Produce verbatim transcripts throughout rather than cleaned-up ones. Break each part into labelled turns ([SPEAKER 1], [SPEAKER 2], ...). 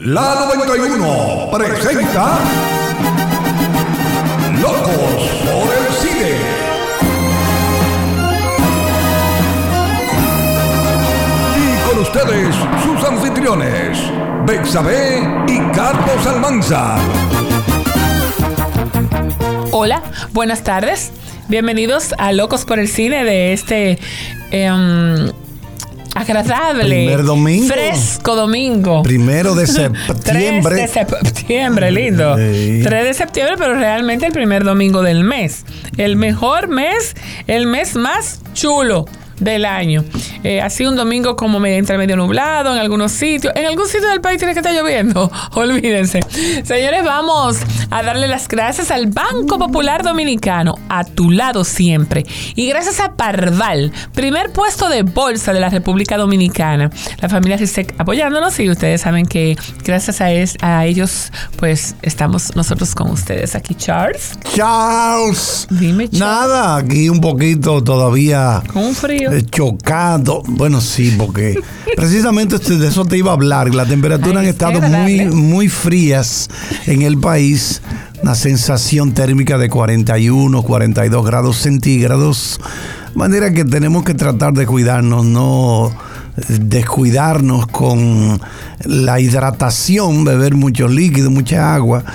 [SPEAKER 1] La noventa y uno presenta Locos por el Cine. Y con ustedes, sus anfitriones, Bexabé y Carlos Almanza.
[SPEAKER 2] Hola, buenas tardes. Bienvenidos a Locos por el Cine de este eh, agradable,
[SPEAKER 3] primer domingo,
[SPEAKER 2] fresco domingo.
[SPEAKER 3] Primero de septiembre.
[SPEAKER 2] tres de septiembre, lindo.
[SPEAKER 3] Sí.
[SPEAKER 2] tres de septiembre, pero realmente el primer domingo del mes. El mejor mes, el mes más chulo del año. Eh, así un domingo como medio, entre medio nublado en algunos sitios. En algún sitio del país tiene que estar lloviendo. Olvídense. Señores, vamos a darle las gracias al Banco Popular Dominicano, a tu lado siempre. Y gracias a Parval, primer puesto de bolsa de la República Dominicana. La familia Rizek apoyándonos y ustedes saben que gracias a, es, a ellos, pues estamos nosotros con ustedes aquí. Charles.
[SPEAKER 3] Charles.
[SPEAKER 2] Dime, Charles.
[SPEAKER 3] Nada, aquí un poquito todavía.
[SPEAKER 2] Con un frío.
[SPEAKER 3] Chocado. Bueno, sí, porque precisamente de eso te iba a hablar. Las temperaturas
[SPEAKER 2] Ay,
[SPEAKER 3] han estado
[SPEAKER 2] qué
[SPEAKER 3] muy,
[SPEAKER 2] agradable.
[SPEAKER 3] muy frías en el país. Una sensación térmica de cuarenta y uno, cuarenta y dos grados centígrados. De manera que tenemos que tratar de cuidarnos, no descuidarnos con la hidratación, beber mucho líquido, mucha agua.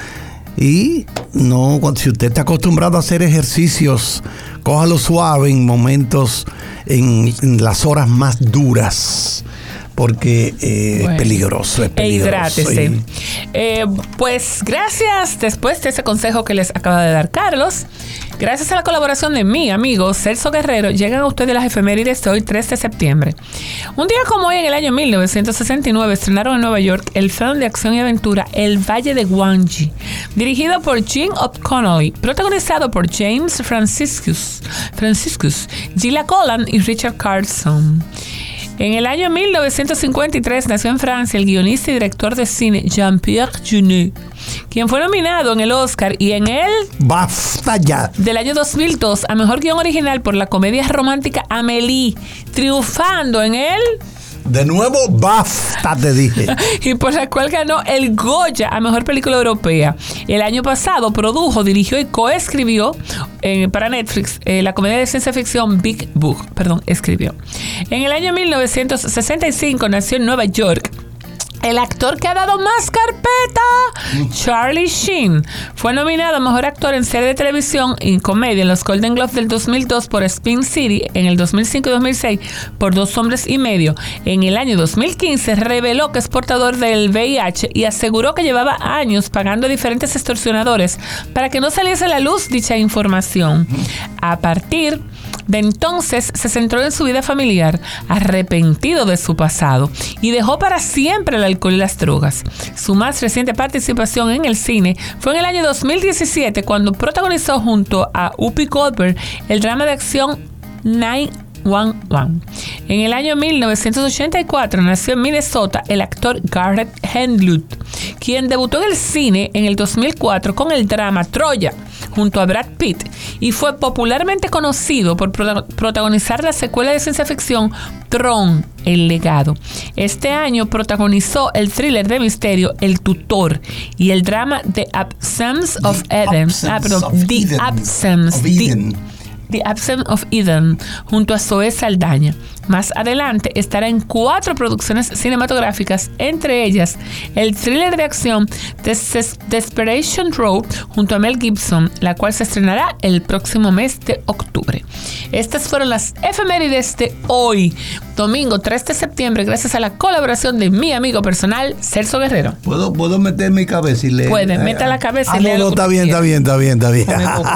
[SPEAKER 3] Y no, si usted está acostumbrado a hacer ejercicios, cójalo suave en momentos, en, en las horas más duras, porque eh, bueno, es peligroso, es peligroso.
[SPEAKER 2] E hidrátese.
[SPEAKER 3] Y...
[SPEAKER 2] Eh, pues gracias, después de ese consejo que les acaba de dar Carlos, gracias a la colaboración de mi amigo Celso Guerrero, llegan a ustedes las efemérides de hoy, tres de septiembre. Un día como hoy, en el año mil novecientos sesenta y nueve, estrenaron en Nueva York el film de acción y aventura El Valle de Gwangi, dirigido por Gene O'Connolly, protagonizado por James Franciscus, Franciscus, Gila Collin y Richard Carlson. En el año mil novecientos cincuenta y tres nació en Francia el guionista y director de cine Jean-Pierre Jeunet, quien fue nominado en el Oscar y en el
[SPEAKER 3] ¡Basta ya!
[SPEAKER 2] del año dos mil dos a Mejor Guión Original por la comedia romántica Amélie, triunfando en el...
[SPEAKER 3] De nuevo, basta, te dije.
[SPEAKER 2] y por la cual ganó el Goya a Mejor Película Europea. El año pasado produjo, dirigió y coescribió eh, para Netflix eh, la comedia de ciencia ficción Big Book. Perdón, escribió. En el año mil novecientos sesenta y cinco nació en Nueva York el actor que ha dado más carpeta, Charlie Sheen. Fue nominado a Mejor Actor en Serie de Televisión y Comedia en los Golden Globes del dos mil dos por Spin City, en el dos mil cinco y dos mil seis por Dos Hombres y Medio. En el año dos mil quince reveló que es portador del V I H y aseguró que llevaba años pagando a diferentes extorsionadores para que no saliese a la luz dicha información. A partir de entonces se centró en su vida familiar, arrepentido de su pasado, y dejó para siempre el alcohol y las drogas. Su más reciente participación en el cine fue en el año dos mil diecisiete, cuando protagonizó junto a Whoopi Goldberg el drama de acción nueve uno uno. En el año mil novecientos ochenta y cuatro nació en Minnesota el actor Garrett Hedlund, quien debutó en el cine en el dos mil cuatro con el drama Troya junto a Brad Pitt, y fue popularmente conocido por prota- protagonizar la secuela de ciencia ficción Tron, El Legado. Este año protagonizó el thriller de misterio El Tutor y el drama The Absence of Eden. Ah, perdón, The Absence. The, The Absence of Eden, junto a Zoe Saldaña. Más adelante estará en cuatro producciones cinematográficas, entre ellas el thriller de acción Des- Desperation Road junto a Mel Gibson, la cual se estrenará el próximo mes de octubre. Estas fueron las efemérides de hoy, domingo tres de septiembre, gracias a la colaboración de mi amigo personal, Celso Guerrero.
[SPEAKER 3] ¿Puedo, puedo meter mi cabeza y leer?
[SPEAKER 2] Puede, meta la cabeza
[SPEAKER 3] ah,
[SPEAKER 2] y leer.
[SPEAKER 3] No, no, está bien, está bien, está bien, está bien.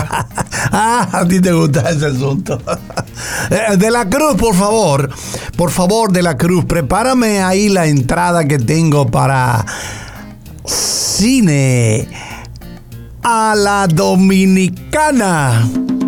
[SPEAKER 3] Ah, a ti te gusta ese asunto. De la Cruz, por favor. Por favor, De la Cruz, prepárame ahí la entrada que tengo para Cine a la Dominicana.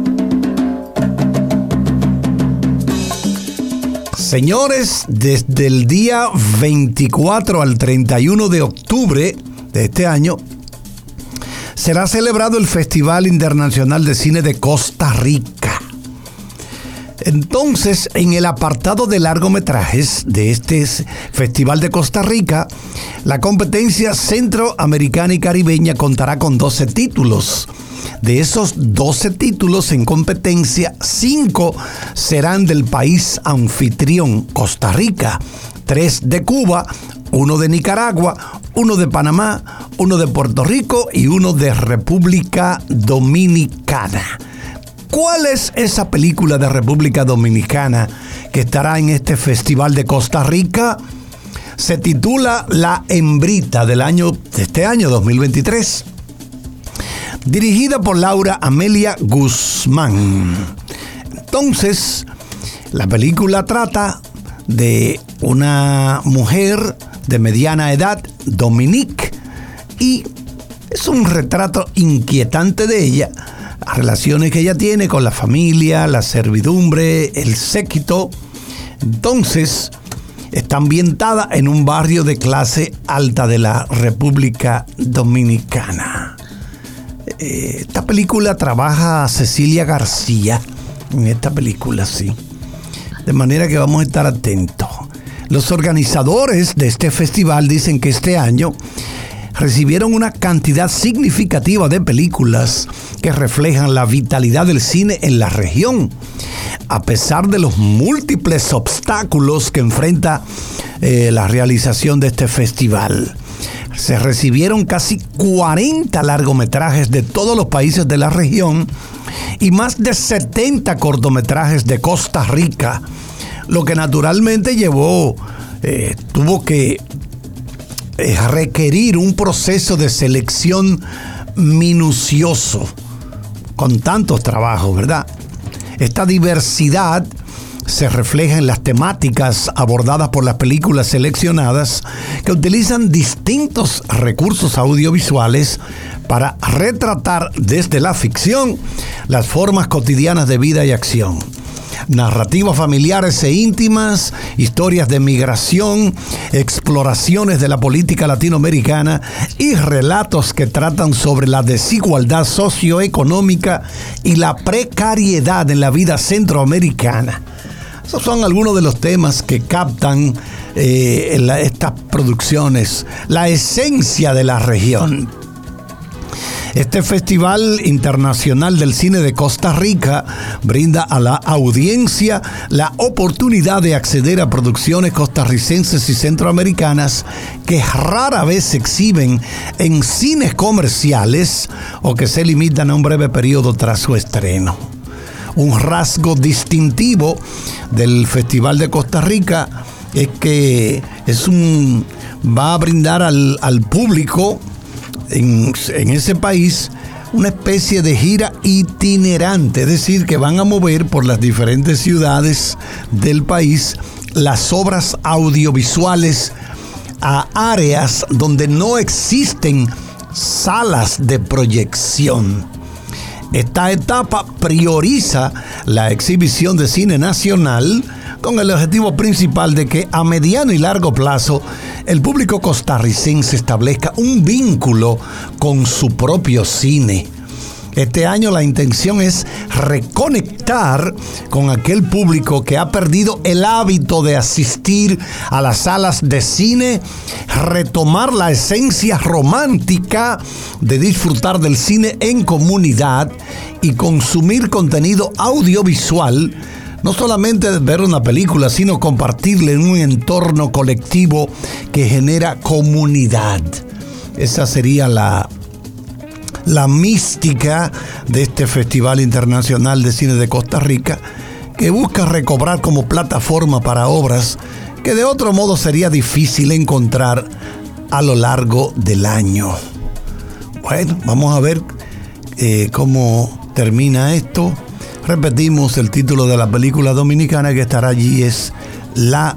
[SPEAKER 3] Señores, desde el día veinticuatro al treinta y uno de octubre de este año será celebrado el Festival Internacional de Cine de Costa Rica. Entonces, en el apartado de largometrajes de este Festival de Costa Rica, la competencia centroamericana y caribeña contará con doce títulos. De esos doce títulos en competencia, cinco serán del país anfitrión, Costa Rica, tres de Cuba, uno de Nicaragua, uno de Panamá, uno de Puerto Rico y uno de República Dominicana. ¿Cuál es esa película de República Dominicana que estará en este Festival de Costa Rica? Se titula La Hembrita del año, de este año dos mil veintitrés. Dirigida por Laura Amelia Guzmán. Entonces, la película trata de una mujer de mediana edad, Dominique, y es un retrato inquietante de ella, las relaciones que ella tiene con la familia, la servidumbre, el séquito. Entonces, está ambientada en un barrio de clase alta de la República Dominicana. Esta película trabaja Cecilia García, en esta película, sí. De manera que vamos a estar atentos. Los organizadores de este festival dicen que este año recibieron una cantidad significativa de películas que reflejan la vitalidad del cine en la región, a pesar de los múltiples obstáculos que enfrenta eh, la realización de este festival. Se recibieron casi cuarenta largometrajes de todos los países de la región y más de setenta cortometrajes de Costa Rica, lo que naturalmente llevó, eh, tuvo que eh, requerir un proceso de selección minucioso, con tantos trabajos, ¿verdad? Esta diversidad se refleja en las temáticas abordadas por las películas seleccionadas, que utilizan distintos recursos audiovisuales para retratar desde la ficción las formas cotidianas de vida y acción. Narrativas familiares e íntimas, historias de migración, exploraciones de la política latinoamericana y relatos que tratan sobre la desigualdad socioeconómica y la precariedad en la vida centroamericana. Esos son algunos de los temas que captan eh, en la, estas producciones, la esencia de la región. Este Festival Internacional del Cine de Costa Rica brinda a la audiencia la oportunidad de acceder a producciones costarricenses y centroamericanas que rara vez se exhiben en cines comerciales o que se limitan a un breve periodo tras su estreno. Un rasgo distintivo del Festival de Costa Rica es que es un, va a brindar al, al público en, en ese país una especie de gira itinerante, es decir, que van a mover por las diferentes ciudades del país las obras audiovisuales a áreas donde no existen salas de proyección. Esta etapa prioriza la exhibición de cine nacional con el objetivo principal de que a mediano y largo plazo el público costarricense establezca un vínculo con su propio cine. Este año la intención es reconectar con aquel público que ha perdido el hábito de asistir a las salas de cine, retomar la esencia romántica de disfrutar del cine en comunidad y consumir contenido audiovisual, no solamente ver una película, sino compartirla en un entorno colectivo que genera comunidad. Esa sería la la mística de este Festival Internacional de Cine de Costa Rica, que busca recobrar como plataforma para obras que de otro modo sería difícil encontrar a lo largo del año. Bueno, vamos a ver eh, cómo termina esto. Repetimos, el título de la película dominicana que estará allí es La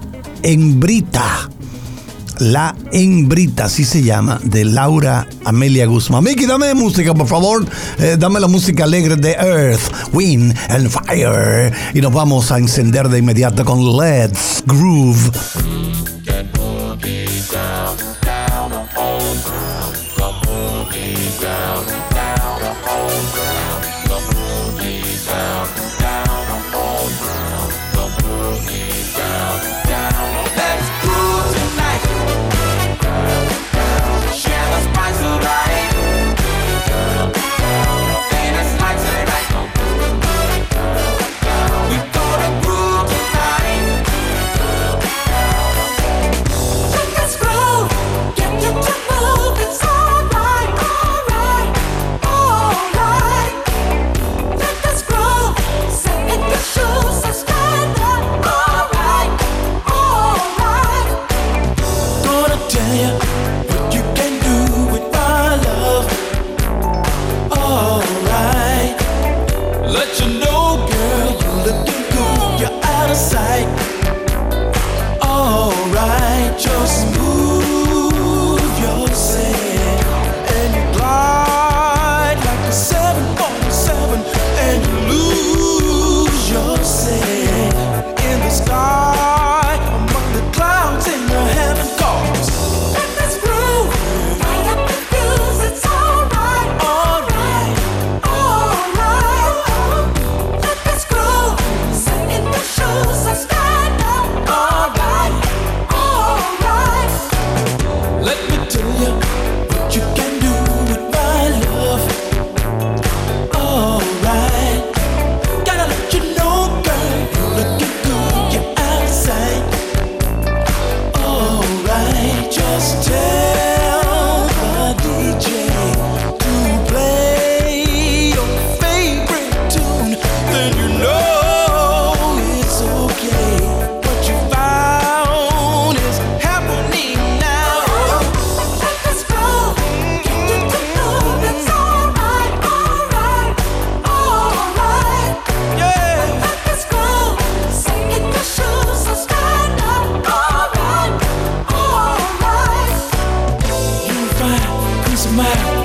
[SPEAKER 3] Hembrita. La Hembrita, así se llama, de Laura Amelia Guzmán. Miki, dame música, por favor. Eh, dame la música alegre de Earth, Wind and Fire. Y nos vamos a encender de inmediato con Let's Groove.
[SPEAKER 4] matter